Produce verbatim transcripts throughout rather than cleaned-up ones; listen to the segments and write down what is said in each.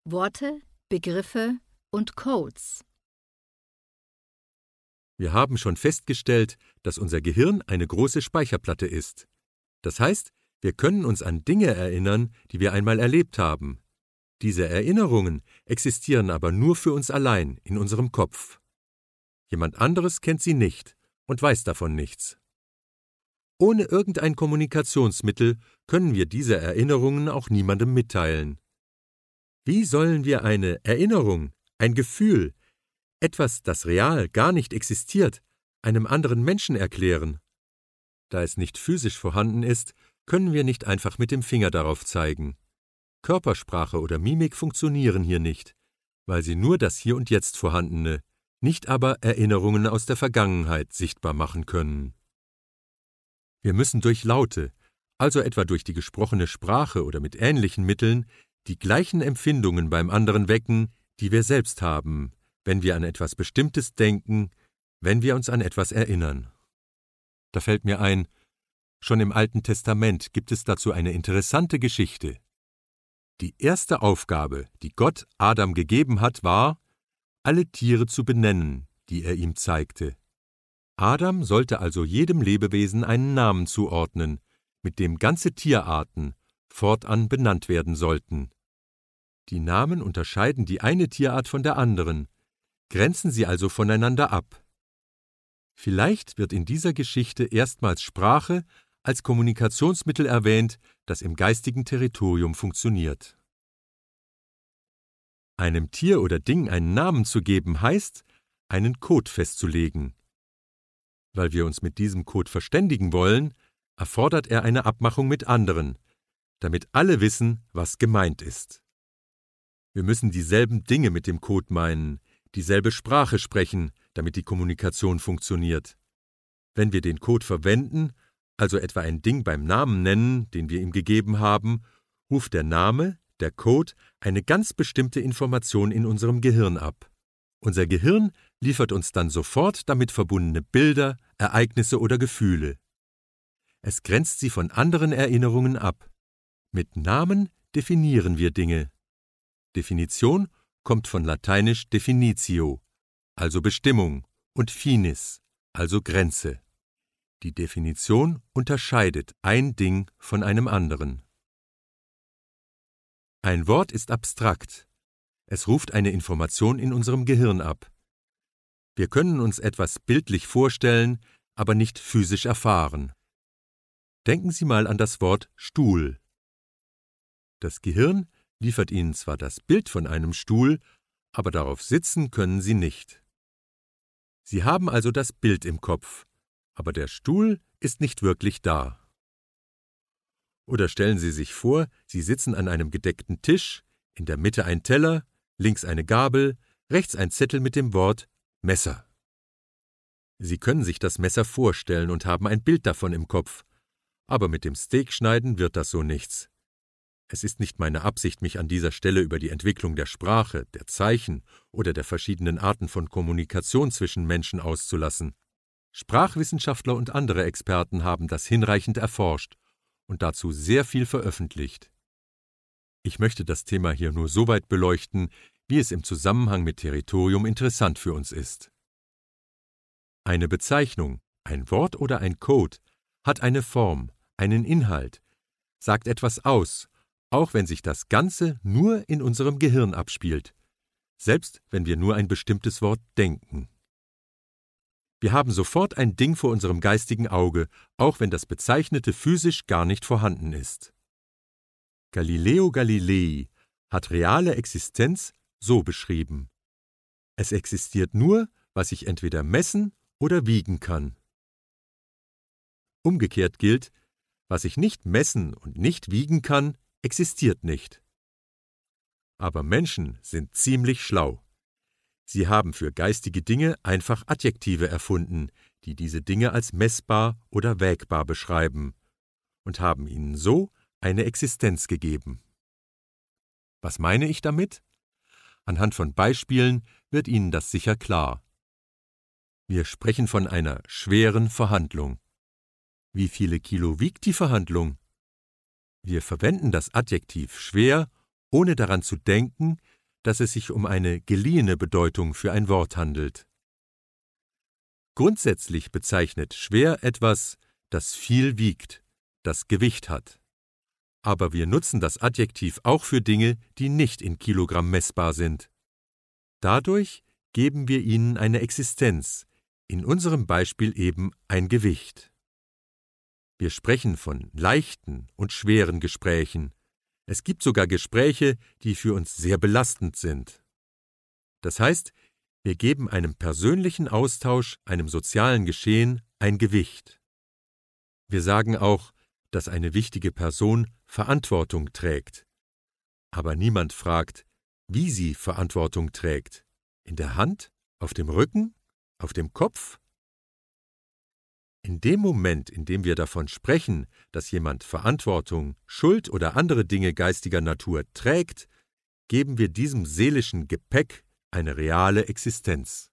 Worte, Begriffe und Codes. Wir haben schon festgestellt, dass unser Gehirn eine große Speicherplatte ist. Das heißt, wir können uns an Dinge erinnern, die wir einmal erlebt haben. Diese Erinnerungen existieren aber nur für uns allein in unserem Kopf. Jemand anderes kennt sie nicht und weiß davon nichts. Ohne irgendein Kommunikationsmittel können wir diese Erinnerungen auch niemandem mitteilen. Wie sollen wir eine Erinnerung, ein Gefühl, etwas, das real gar nicht existiert, einem anderen Menschen erklären? Da es nicht physisch vorhanden ist, können wir nicht einfach mit dem Finger darauf zeigen. Körpersprache oder Mimik funktionieren hier nicht, weil sie nur das Hier und Jetzt Vorhandene, nicht aber Erinnerungen aus der Vergangenheit sichtbar machen können. Wir müssen durch Laute, also etwa durch die gesprochene Sprache oder mit ähnlichen Mitteln, die gleichen Empfindungen beim anderen wecken, die wir selbst haben, wenn wir an etwas Bestimmtes denken, wenn wir uns an etwas erinnern. Da fällt mir ein, schon im Alten Testament gibt es dazu eine interessante Geschichte. Die erste Aufgabe, die Gott Adam gegeben hat, war, alle Tiere zu benennen, die er ihm zeigte. Adam sollte also jedem Lebewesen einen Namen zuordnen, mit dem ganze Tierarten fortan benannt werden sollten. Die Namen unterscheiden die eine Tierart von der anderen, grenzen sie also voneinander ab. Vielleicht wird in dieser Geschichte erstmals Sprache als Kommunikationsmittel erwähnt, das im geistigen Territorium funktioniert. Einem Tier oder Ding einen Namen zu geben, heißt, einen Code festzulegen. Weil wir uns mit diesem Code verständigen wollen, erfordert er eine Abmachung mit anderen, damit alle wissen, was gemeint ist. Wir müssen dieselben Dinge mit dem Code meinen, dieselbe Sprache sprechen, damit die Kommunikation funktioniert. Wenn wir den Code verwenden, also etwa ein Ding beim Namen nennen, den wir ihm gegeben haben, ruft der Name, der Code, eine ganz bestimmte Information in unserem Gehirn ab. Unser Gehirn liefert uns dann sofort damit verbundene Bilder, Ereignisse oder Gefühle. Es grenzt sie von anderen Erinnerungen ab. Mit Namen definieren wir Dinge. Definition kommt von lateinisch definitio, also Bestimmung, und finis, also Grenze. Die Definition unterscheidet ein Ding von einem anderen. Ein Wort ist abstrakt. Es ruft eine Information in unserem Gehirn ab. Wir können uns etwas bildlich vorstellen, aber nicht physisch erfahren. Denken Sie mal an das Wort Stuhl. Das Gehirn liefert Ihnen zwar das Bild von einem Stuhl, aber darauf sitzen können Sie nicht. Sie haben also das Bild im Kopf, aber der Stuhl ist nicht wirklich da. Oder stellen Sie sich vor, Sie sitzen an einem gedeckten Tisch, in der Mitte ein Teller, links eine Gabel, rechts ein Zettel mit dem Wort Messer. Sie können sich das Messer vorstellen und haben ein Bild davon im Kopf, aber mit dem Steakschneiden wird das so nichts. Es ist nicht meine Absicht, mich an dieser Stelle über die Entwicklung der Sprache, der Zeichen oder der verschiedenen Arten von Kommunikation zwischen Menschen auszulassen. Sprachwissenschaftler und andere Experten haben das hinreichend erforscht und dazu sehr viel veröffentlicht. Ich möchte das Thema hier nur so weit beleuchten, wie es im Zusammenhang mit Territorium interessant für uns ist. Eine Bezeichnung, ein Wort oder ein Code hat eine Form, einen Inhalt, sagt etwas aus, auch wenn sich das Ganze nur in unserem Gehirn abspielt, selbst wenn wir nur ein bestimmtes Wort denken. Wir haben sofort ein Ding vor unserem geistigen Auge, auch wenn das Bezeichnete physisch gar nicht vorhanden ist. Galileo Galilei hat reale Existenz so beschrieben: Es existiert nur, was ich entweder messen oder wiegen kann. Umgekehrt gilt, was ich nicht messen und nicht wiegen kann, existiert nicht. Aber Menschen sind ziemlich schlau. Sie haben für geistige Dinge einfach Adjektive erfunden, die diese Dinge als messbar oder wägbar beschreiben, und haben ihnen so eine Existenz gegeben. Was meine ich damit? Anhand von Beispielen wird Ihnen das sicher klar. Wir sprechen von einer schweren Verhandlung. Wie viele Kilo wiegt die Verhandlung? Wir verwenden das Adjektiv schwer, ohne daran zu denken, dass es sich um eine geliehene Bedeutung für ein Wort handelt. Grundsätzlich bezeichnet schwer etwas, das viel wiegt, das Gewicht hat. Aber wir nutzen das Adjektiv auch für Dinge, die nicht in Kilogramm messbar sind. Dadurch geben wir ihnen eine Existenz, in unserem Beispiel eben ein Gewicht. Wir sprechen von leichten und schweren Gesprächen. Es gibt sogar Gespräche, die für uns sehr belastend sind. Das heißt, wir geben einem persönlichen Austausch, einem sozialen Geschehen, ein Gewicht. Wir sagen auch, dass eine wichtige Person Verantwortung trägt. Aber niemand fragt, wie sie Verantwortung trägt. In der Hand? Auf dem Rücken? Auf dem Kopf? In dem Moment, in dem wir davon sprechen, dass jemand Verantwortung, Schuld oder andere Dinge geistiger Natur trägt, geben wir diesem seelischen Gepäck eine reale Existenz.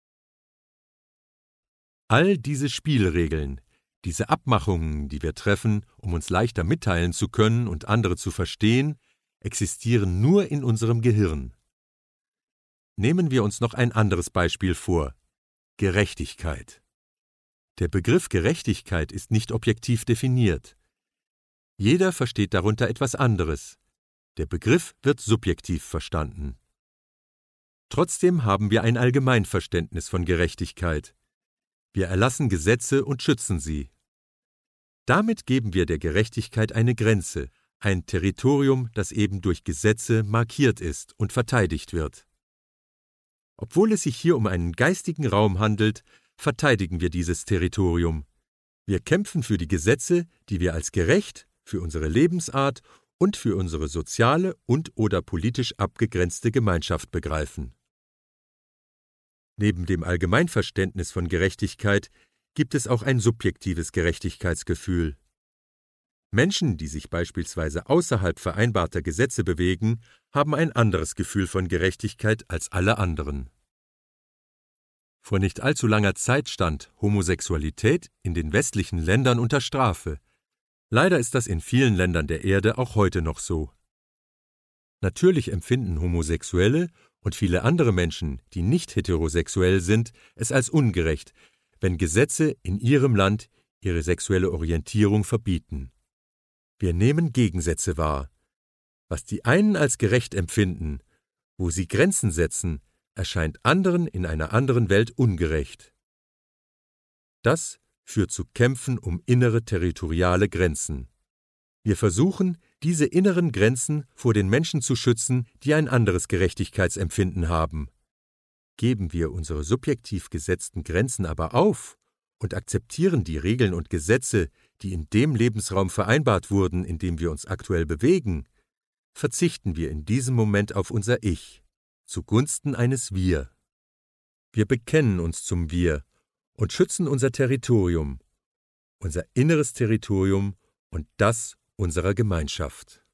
All diese Spielregeln, diese Abmachungen, die wir treffen, um uns leichter mitteilen zu können und andere zu verstehen, existieren nur in unserem Gehirn. Nehmen wir uns noch ein anderes Beispiel vor: Gerechtigkeit. Der Begriff Gerechtigkeit ist nicht objektiv definiert. Jeder versteht darunter etwas anderes. Der Begriff wird subjektiv verstanden. Trotzdem haben wir ein Allgemeinverständnis von Gerechtigkeit. Wir erlassen Gesetze und schützen sie. Damit geben wir der Gerechtigkeit eine Grenze, ein Territorium, das eben durch Gesetze markiert ist und verteidigt wird. Obwohl es sich hier um einen geistigen Raum handelt, verteidigen wir dieses Territorium. Wir kämpfen für die Gesetze, die wir als gerecht, für unsere Lebensart und für unsere soziale und/oder politisch abgegrenzte Gemeinschaft begreifen. Neben dem Allgemeinverständnis von Gerechtigkeit gibt es auch ein subjektives Gerechtigkeitsgefühl. Menschen, die sich beispielsweise außerhalb vereinbarter Gesetze bewegen, haben ein anderes Gefühl von Gerechtigkeit als alle anderen. Vor nicht allzu langer Zeit stand Homosexualität in den westlichen Ländern unter Strafe. Leider ist das in vielen Ländern der Erde auch heute noch so. Natürlich empfinden Homosexuelle und viele andere Menschen, die nicht heterosexuell sind, es als ungerecht, wenn Gesetze in ihrem Land ihre sexuelle Orientierung verbieten. Wir nehmen Gegensätze wahr. Was die einen als gerecht empfinden, wo sie Grenzen setzen, erscheint anderen in einer anderen Welt ungerecht. Das führt zu Kämpfen um innere territoriale Grenzen. Wir versuchen, diese inneren Grenzen vor den Menschen zu schützen, die ein anderes Gerechtigkeitsempfinden haben. Geben wir unsere subjektiv gesetzten Grenzen aber auf und akzeptieren die Regeln und Gesetze, die in dem Lebensraum vereinbart wurden, in dem wir uns aktuell bewegen, verzichten wir in diesem Moment auf unser Ich, zugunsten eines Wir. Wir bekennen uns zum Wir und schützen unser Territorium, unser inneres Territorium und das unserer Gemeinschaft.